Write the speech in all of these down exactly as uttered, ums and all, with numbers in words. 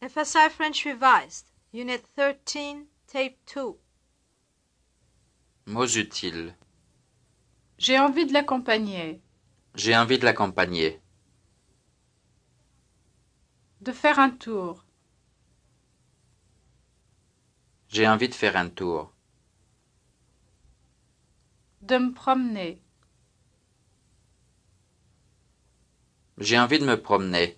F S I French Revised, Unit thirteen, Tape two. Mots utiles. J'ai envie de l'accompagner. J'ai envie de l'accompagner. De faire un tour. J'ai envie de faire un tour. De me promener. J'ai envie de me promener.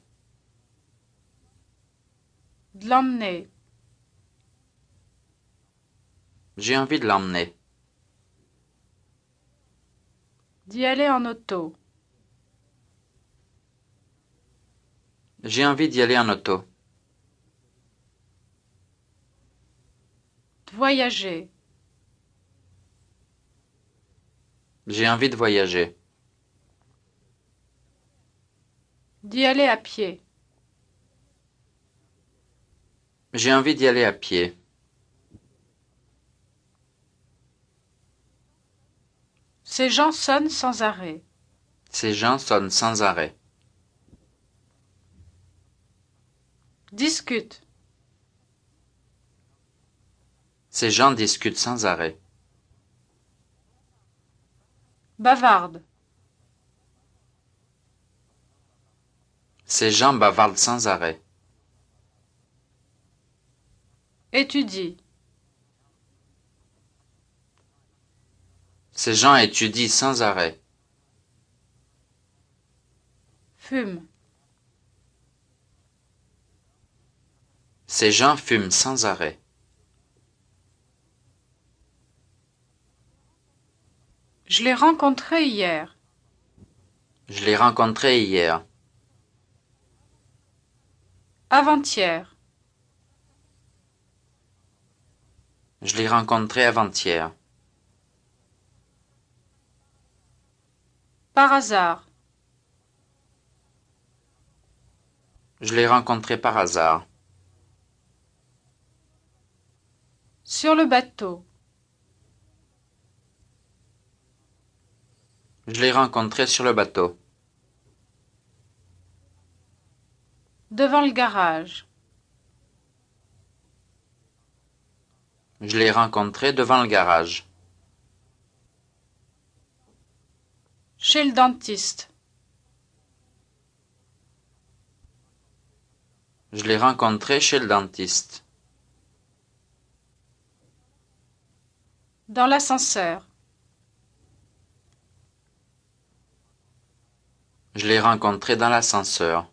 De l'emmener. J'ai envie de l'emmener. D'y aller en auto. J'ai envie d'y aller en auto. De voyager. J'ai envie de voyager. D'y aller à pied. J'ai envie d'y aller à pied. Ces gens sonnent sans arrêt. Ces gens sonnent sans arrêt. Discute. Ces gens discutent sans arrêt. Bavarde. Ces gens bavardent sans arrêt. Étudie. Ces gens étudient sans arrêt. Fume. Ces gens fument sans arrêt. Je l'ai rencontré hier. Je l'ai rencontré hier. Avant-hier. Je l'ai rencontré avant-hier. Par hasard. Je l'ai rencontré par hasard. Sur le bateau. Je l'ai rencontré sur le bateau. Devant le garage. Je l'ai rencontré devant le garage. Chez le dentiste. Je l'ai rencontré chez le dentiste. Dans l'ascenseur. Je l'ai rencontré dans l'ascenseur.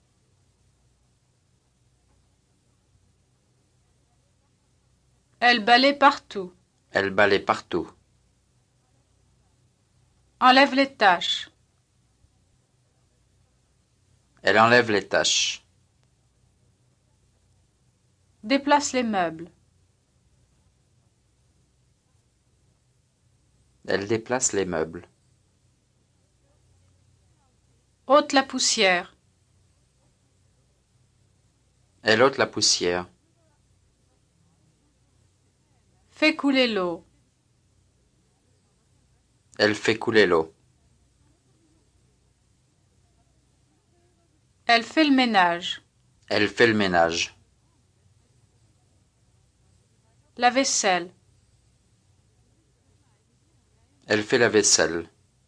Elle balaie partout. Elle balaie partout. Enlève les taches. Elle enlève les taches. Déplace les meubles. Elle déplace les meubles. Ôte la poussière. Elle ôte la poussière. Fait couler l'eau. Elle fait couler l'eau. Elle fait le ménage. Elle fait le ménage. La vaisselle. Elle fait la vaisselle.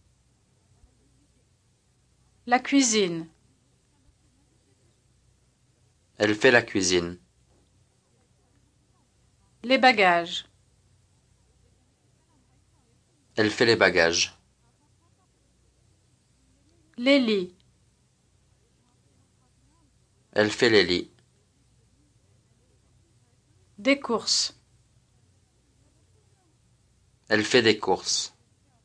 La cuisine. Elle fait la cuisine. Les bagages. Elle fait les bagages. Les lits. Elle fait les lits. Des courses. Elle fait des courses.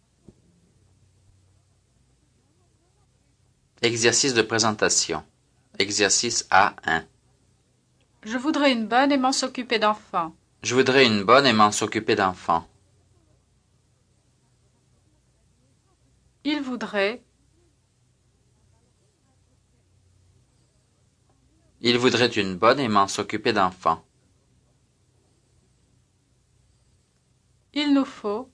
Exercice de présentation. Exercice A un. Je voudrais une bonne et m'en s'occuper d'enfants. Je voudrais une bonne et m'en s'occuper d'enfants. Il voudrait. Il voudrait une bonne et m'en s'occuper d'enfants. Il nous faut.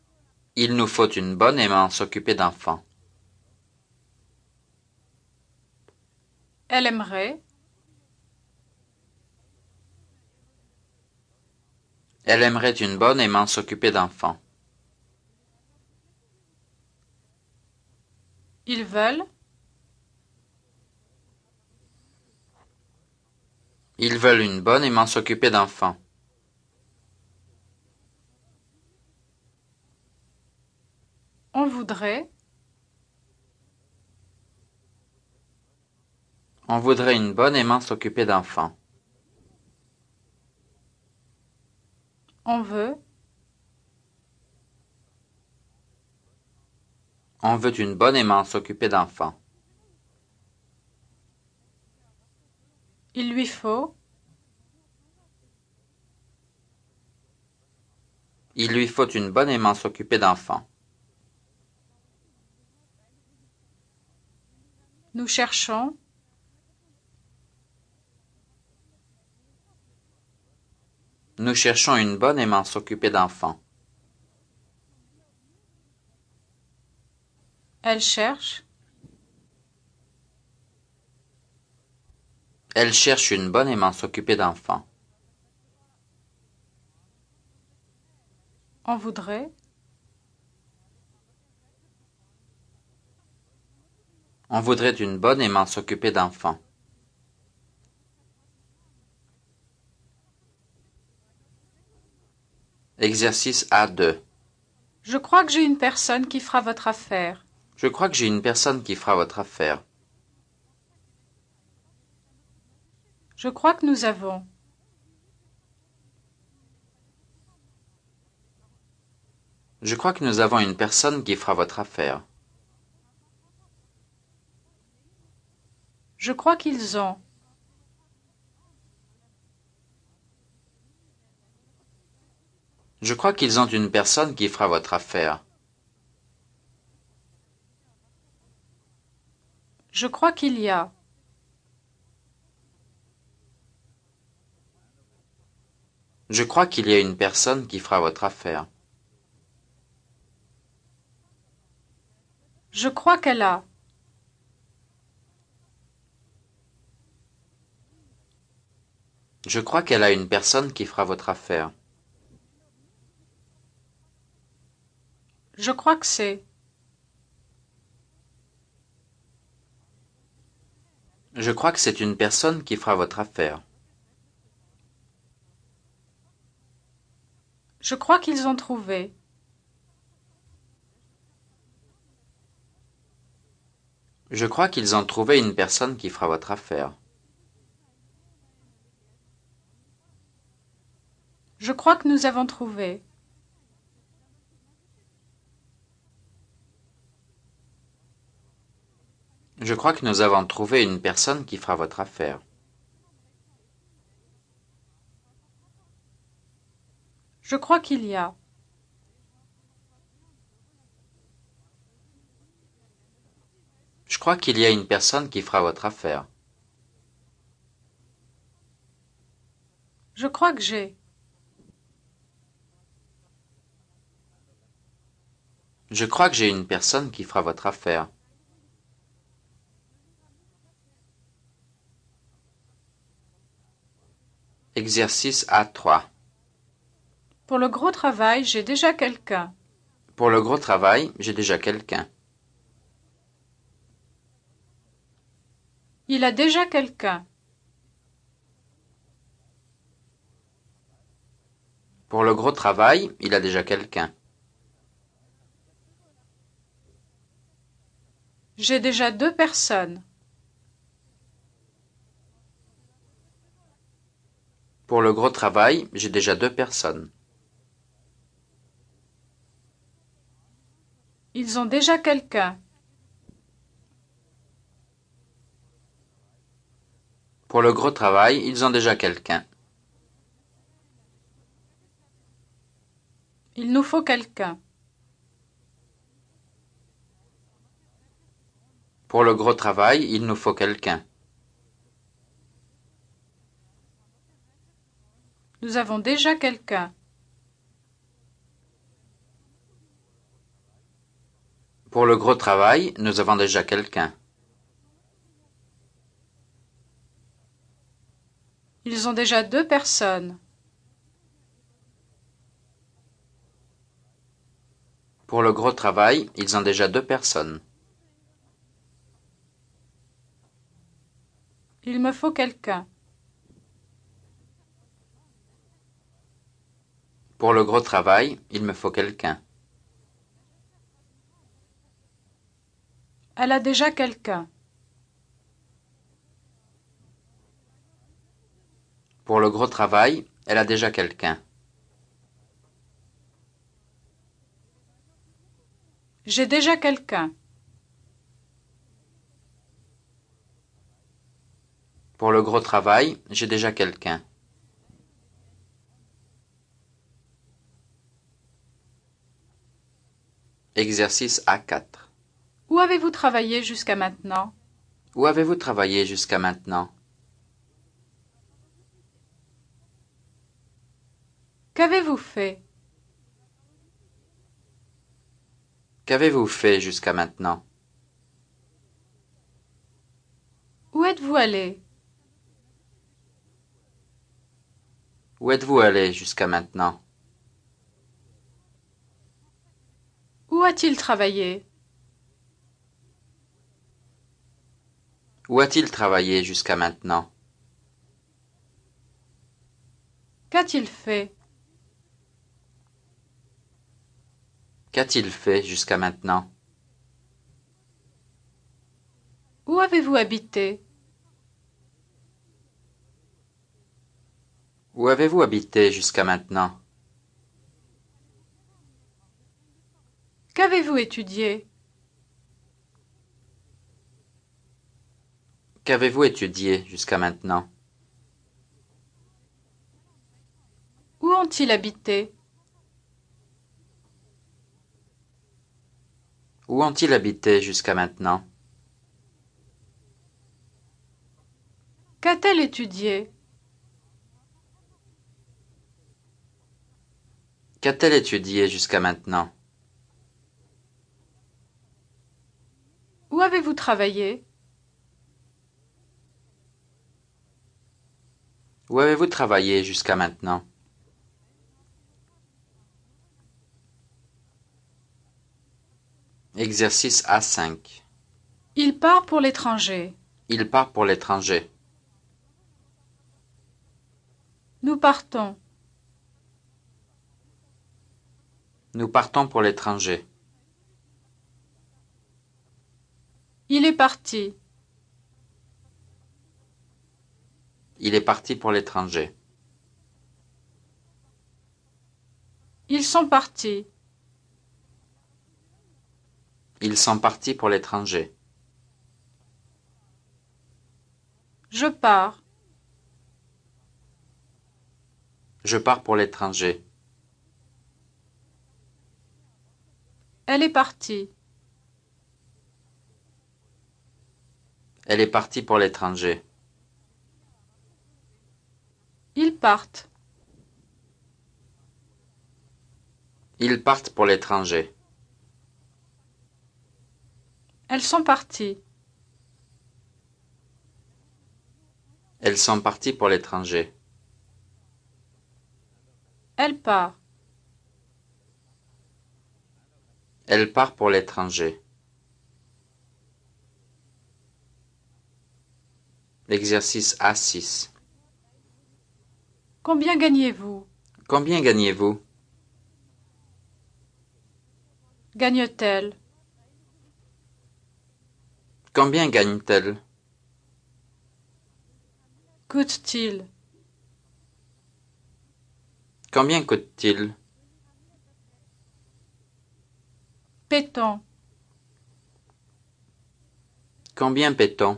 Il nous faut une bonne et m'en s'occuper d'enfants. Elle aimerait. Elle aimerait une bonne aimant s'occuper d'enfants. Ils veulent. Ils veulent une bonne aimant s'occuper d'enfants. On voudrait. On voudrait une bonne aimant s'occuper d'enfants. On veut. On veut une bonne aimant s'occuper d'enfants. Il lui faut. Il lui faut une bonne aimant s'occuper d'enfants. Nous cherchons. Nous cherchons une bonne aimant s'occuper d'enfants. Elle cherche. Elle cherche une bonne aimant s'occuper d'enfants. On voudrait. On voudrait une bonne aimant s'occuper d'enfants. Exercice A deux. Je crois que j'ai une personne qui fera votre affaire. Je crois que j'ai une personne qui fera votre affaire. Je crois que nous avons. Je crois que nous avons une personne qui fera votre affaire. Je crois qu'ils ont. Je crois qu'ils ont une personne qui fera votre affaire. Je crois qu'il y a. Je crois qu'il y a une personne qui fera votre affaire. Je crois qu'elle a. Je crois qu'elle a une personne qui fera votre affaire. Je crois que c'est. Je crois que c'est une personne qui fera votre affaire. Je crois qu'ils ont trouvé. Je crois qu'ils ont trouvé une personne qui fera votre affaire. Je crois que nous avons trouvé. Je crois que nous avons trouvé une personne qui fera votre affaire. Je crois qu'il y a. Je crois qu'il y a une personne qui fera votre affaire. Je crois que j'ai. Je crois que j'ai une personne qui fera votre affaire. Exercice A trois. Pour le gros travail, j'ai déjà quelqu'un. Pour le gros travail, j'ai déjà quelqu'un. Il a déjà quelqu'un. Pour le gros travail, il a déjà quelqu'un. J'ai déjà deux personnes. Pour le gros travail, j'ai déjà deux personnes. Ils ont déjà quelqu'un. Pour le gros travail, ils ont déjà quelqu'un. Il nous faut quelqu'un. Pour le gros travail, il nous faut quelqu'un. Nous avons déjà quelqu'un. Pour le gros travail, nous avons déjà quelqu'un. Ils ont déjà deux personnes. Pour le gros travail, ils ont déjà deux personnes. Il me faut quelqu'un. Pour le gros travail, il me faut quelqu'un. Elle a déjà quelqu'un. Pour le gros travail, elle a déjà quelqu'un. J'ai déjà quelqu'un. Pour le gros travail, j'ai déjà quelqu'un. Exercice A quatre. Où avez-vous travaillé jusqu'à maintenant? Où avez-vous travaillé jusqu'à maintenant? Qu'avez-vous fait? Qu'avez-vous fait jusqu'à maintenant? Où êtes-vous allé? Où êtes-vous allé jusqu'à maintenant? Où a-t-il travaillé? Où a-t-il travaillé jusqu'à maintenant? Qu'a-t-il fait? Qu'a-t-il fait jusqu'à maintenant? Où avez-vous habité? Où avez-vous habité jusqu'à maintenant? Qu'avez-vous étudié? Qu'avez-vous étudié jusqu'à maintenant? Où ont-ils habité? Où ont-ils habité jusqu'à maintenant? Qu'a-t-elle étudié? Qu'a-t-elle étudié jusqu'à maintenant? Où avez-vous travaillé? Où avez-vous travaillé jusqu'à maintenant? Exercice A cinq. Il part pour l'étranger. Il part pour l'étranger. Nous partons. Nous partons pour l'étranger. Il est parti. Il est parti pour l'étranger. Ils sont partis. Ils sont partis pour l'étranger. Je pars. Je pars pour l'étranger. Elle est partie. Elle est partie pour l'étranger. Ils partent. Ils partent pour l'étranger. Elles sont parties. Elles sont parties pour l'étranger. Elle part. Elle part pour l'étranger. Exercice A six. Combien gagnez-vous? Combien gagnez-vous? Gagne-t-elle? Combien gagne-t-elle? Coûte-t-il? Combien coûte-t-il? Paie-t-on? Combien paie-t-on?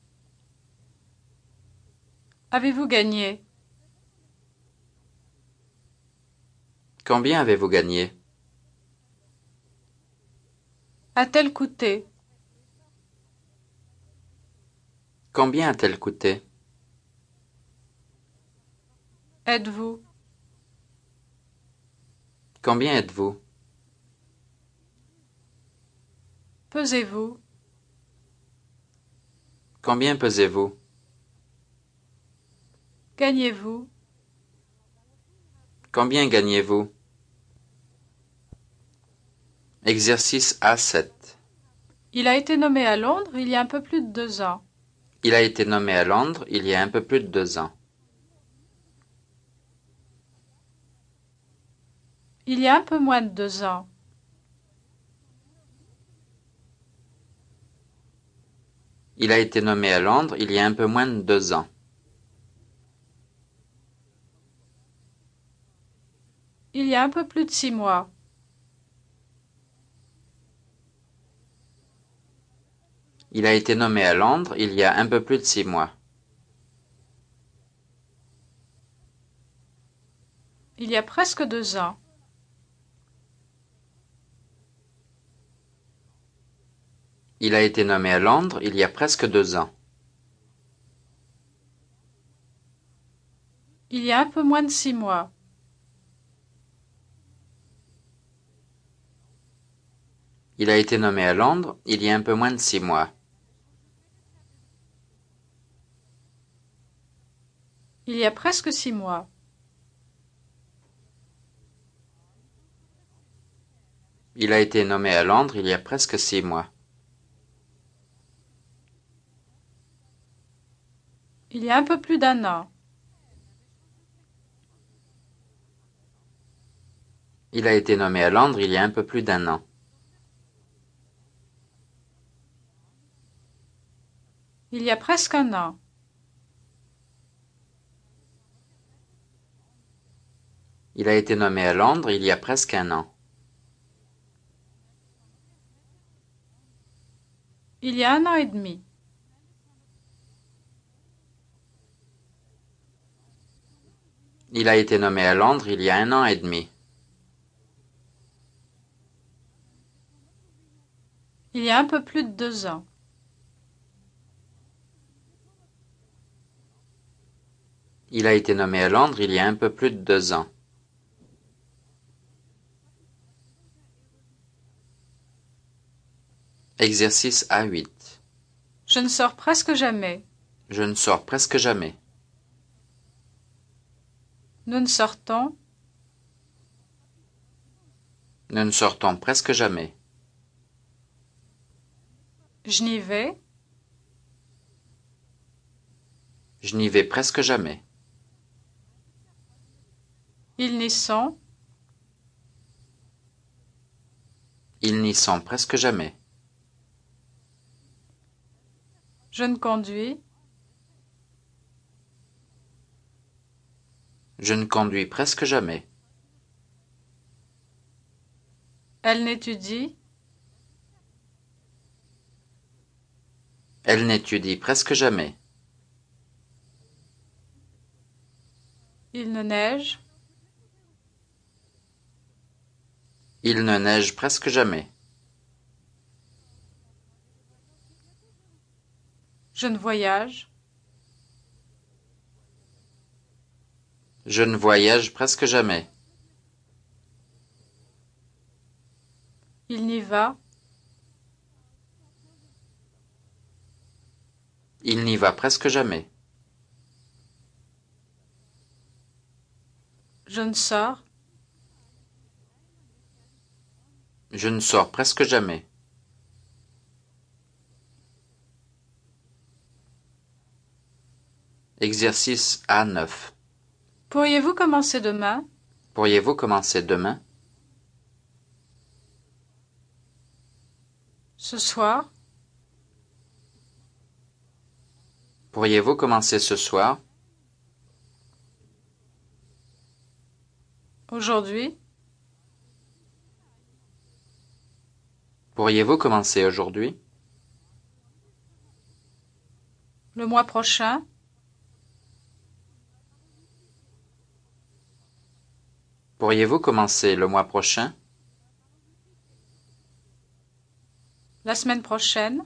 Avez-vous gagné? Combien avez-vous gagné? A-t-elle coûté? Combien a-t-elle coûté? Êtes-vous? Combien êtes-vous? Pesez-vous? Combien pesez-vous? gagnez-vous? Combien gagnez-vous? Exercice A sept. Il a été nommé à Londres il y a un peu plus de deux ans. Il a été nommé à Londres il y a un peu plus de deux ans. Il y a un peu moins de deux ans. Il a été nommé à Londres il y a un peu moins de deux ans. Il y a un peu plus de six mois. Il a été nommé à Londres il y a un peu plus de six mois. Il y a presque deux ans. Il a été nommé à Londres il y a presque deux ans. Il y a un peu moins de six mois. Il a été nommé à Londres il y a un peu moins de six mois. Il y a presque six mois. Il a été nommé à Londres il y a presque six mois. Il y a un peu plus d'un an. Il a été nommé à Londres il y a un peu plus d'un an. Il y a presque un an. Il a été nommé à Londres il y a presque un an. Il y a un an et demi. Il a été nommé à Londres il y a un an et demi. Il y a un peu plus de deux ans. Il a été nommé à Londres il y a un peu plus de deux ans. Exercice A huit. Je ne sors presque jamais. Je ne sors presque jamais. Nous ne sortons. Nous ne sortons presque jamais. Je n'y vais. Je n'y vais presque jamais. Ils n'y sont. Ils n'y sont presque jamais. Je ne conduis. Je ne conduis presque jamais. Elle n'étudie. Elle n'étudie presque jamais. Il ne neige. Il ne neige presque jamais. Je ne voyage. Je ne voyage presque jamais. Il n'y va. Il n'y va presque jamais. Je ne sors. Je ne sors presque jamais. Exercice A neuf. Pourriez-vous commencer demain? Pourriez-vous commencer demain? Ce soir? Pourriez-vous commencer ce soir? Aujourd'hui? Pourriez-vous commencer aujourd'hui? Le mois prochain? Pourriez-vous commencer le mois prochain? La semaine prochaine?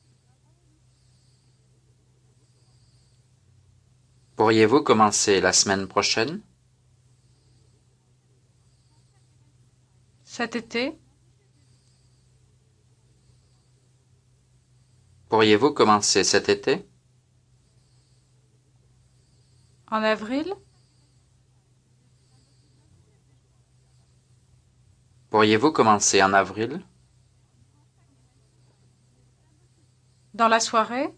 Pourriez-vous commencer la semaine prochaine? Cet été? Pourriez-vous commencer cet été? En avril? Pourriez-vous commencer en avril? Dans la soirée?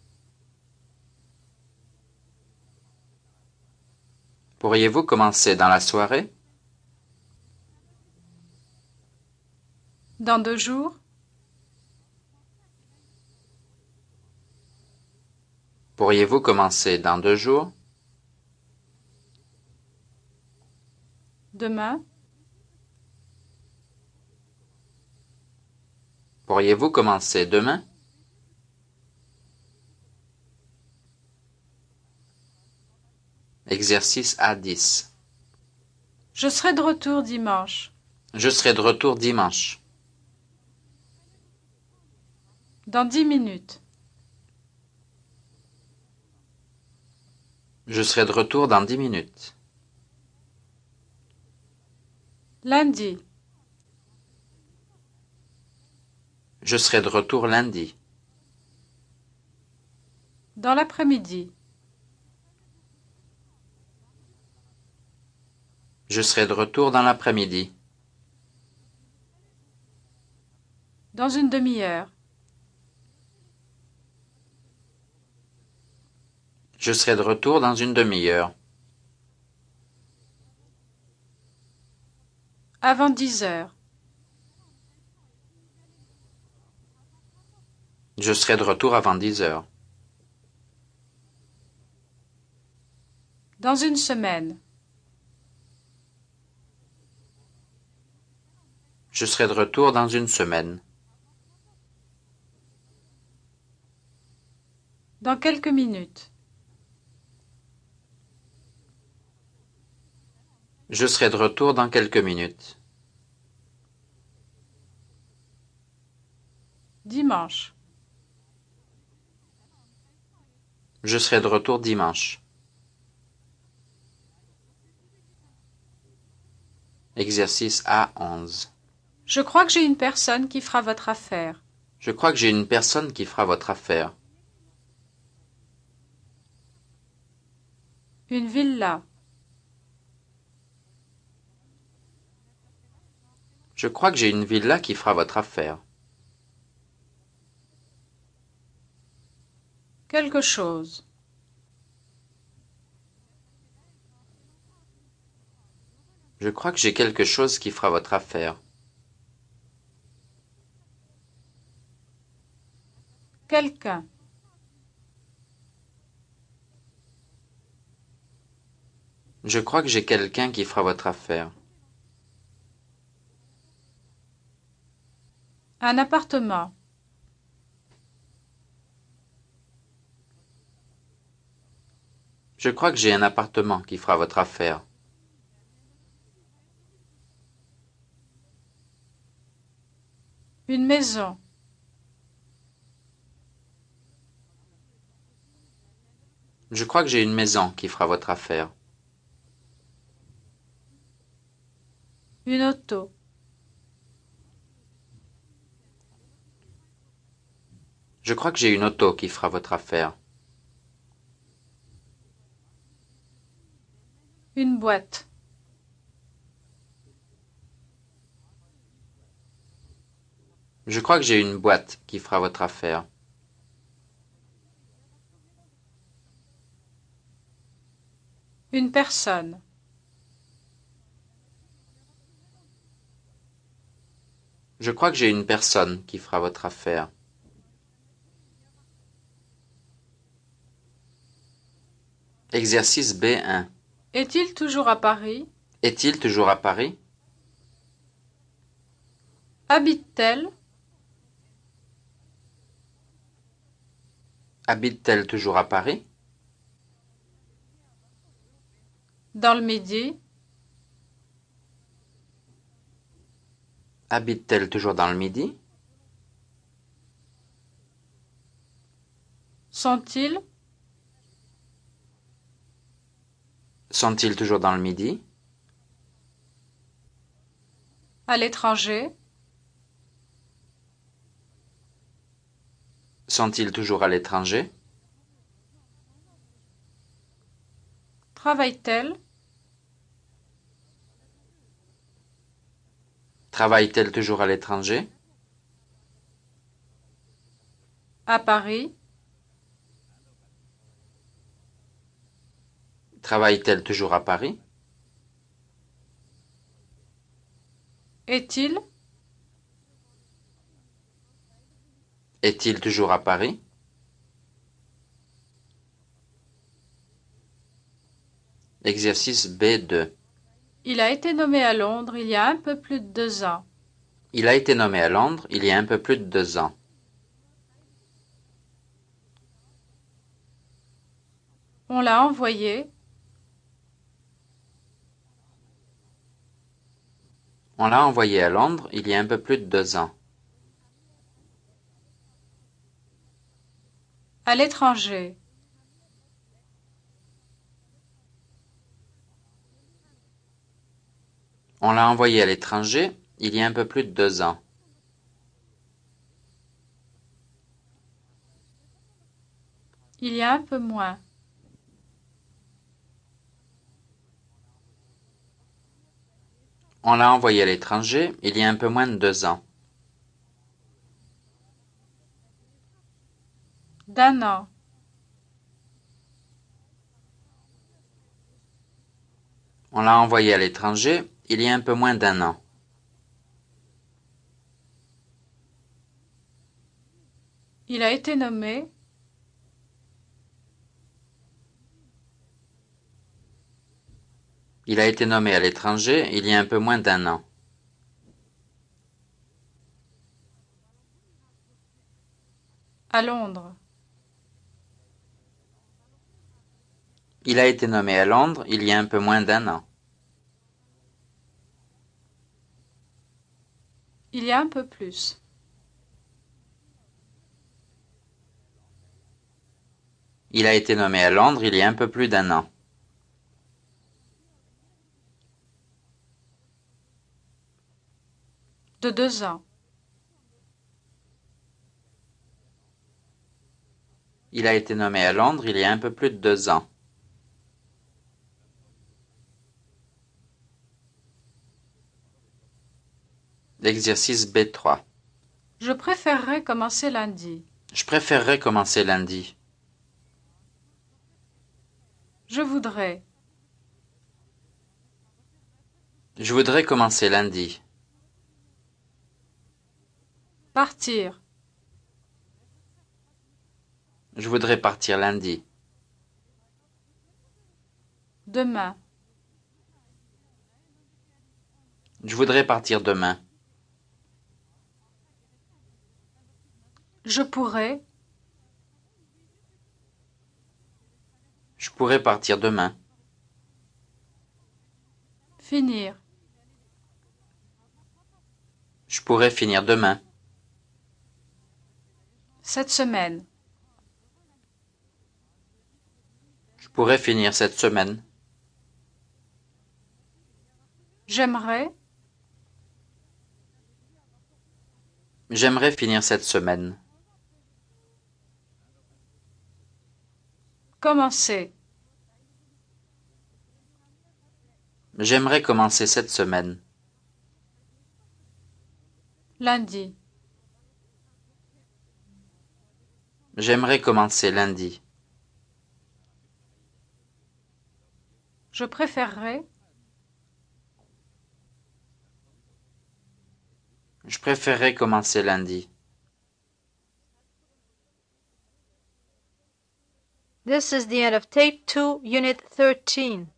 Pourriez-vous commencer dans la soirée? Dans deux jours? Pourriez-vous commencer dans deux jours? Demain? Pourriez-vous commencer demain? Exercice A dix. Je serai de retour dimanche. Je serai de retour dimanche. Dans dix minutes. Je serai de retour dans dix minutes. Lundi. Je serai de retour lundi. Dans l'après-midi. Je serai de retour dans l'après-midi. Dans une demi-heure. Je serai de retour dans une demi-heure. Avant dix heures. Je serai de retour avant dix heures. Dans une semaine. Je serai de retour dans une semaine. Dans quelques minutes. Je serai de retour dans quelques minutes. Dimanche. Je serai de retour dimanche. Exercice A onze. Je crois que j'ai une personne qui fera votre affaire. Je crois que j'ai une personne qui fera votre affaire. Une villa. Je crois que j'ai une villa qui fera votre affaire. Quelque chose. Je crois que j'ai quelque chose qui fera votre affaire. Quelqu'un. Je crois que j'ai quelqu'un qui fera votre affaire. Un appartement. Je crois que j'ai un appartement qui fera votre affaire. Une maison. Je crois que j'ai une maison qui fera votre affaire. Une auto. Je crois que j'ai une auto qui fera votre affaire. Une boîte. Je crois que j'ai une boîte qui fera votre affaire. Une personne. Je crois que j'ai une personne qui fera votre affaire. Exercice B un. Est-il toujours à Paris? Est-il toujours à Paris? Habite-t-elle? Habite-t-elle toujours à Paris? Dans le Midi? Habite-t-elle toujours dans le Midi? Sont-ils? Sont-ils toujours dans le Midi? À l'étranger? Sont-ils toujours à l'étranger? Travaille-t-elle? Travaille-t-elle toujours à l'étranger? À Paris? Travaille-t-elle toujours à Paris? Est-il? Est-il toujours à Paris? Exercice B deux. Il a été nommé à Londres il y a un peu plus de deux ans. Il a été nommé à Londres il y a un peu plus de deux ans. On l'a envoyé. On l'a envoyé à Londres il y a un peu plus de deux ans. À l'étranger. On l'a envoyé à l'étranger il y a un peu plus de deux ans. Il y a un peu moins. On l'a envoyé à l'étranger il y a un peu moins de deux ans. D'un an. On l'a envoyé à l'étranger il y a un peu moins d'un an. Il a été nommé. Il a été nommé à l'étranger il y a un peu moins d'un an. À Londres. Il a été nommé à Londres il y a un peu moins d'un an. Il y a un peu plus. Il a été nommé à Londres il y a un peu plus d'un an. De deux ans. Il a été nommé à Londres il y a un peu plus de deux ans. L'exercice B trois. Je préférerais commencer lundi. Je préférerais commencer lundi. Je voudrais. Je voudrais commencer lundi. Partir. Je voudrais partir lundi. Demain. Je voudrais partir demain. Je pourrais. Je pourrais partir demain. Finir. Je pourrais finir demain. Cette semaine. Je pourrais finir cette semaine. J'aimerais. J'aimerais finir cette semaine. Commencer. J'aimerais commencer cette semaine. Lundi. J'aimerais commencer lundi. Je préférerais. Je préférerais commencer lundi. This is the end of Tape two, Unit thirteen.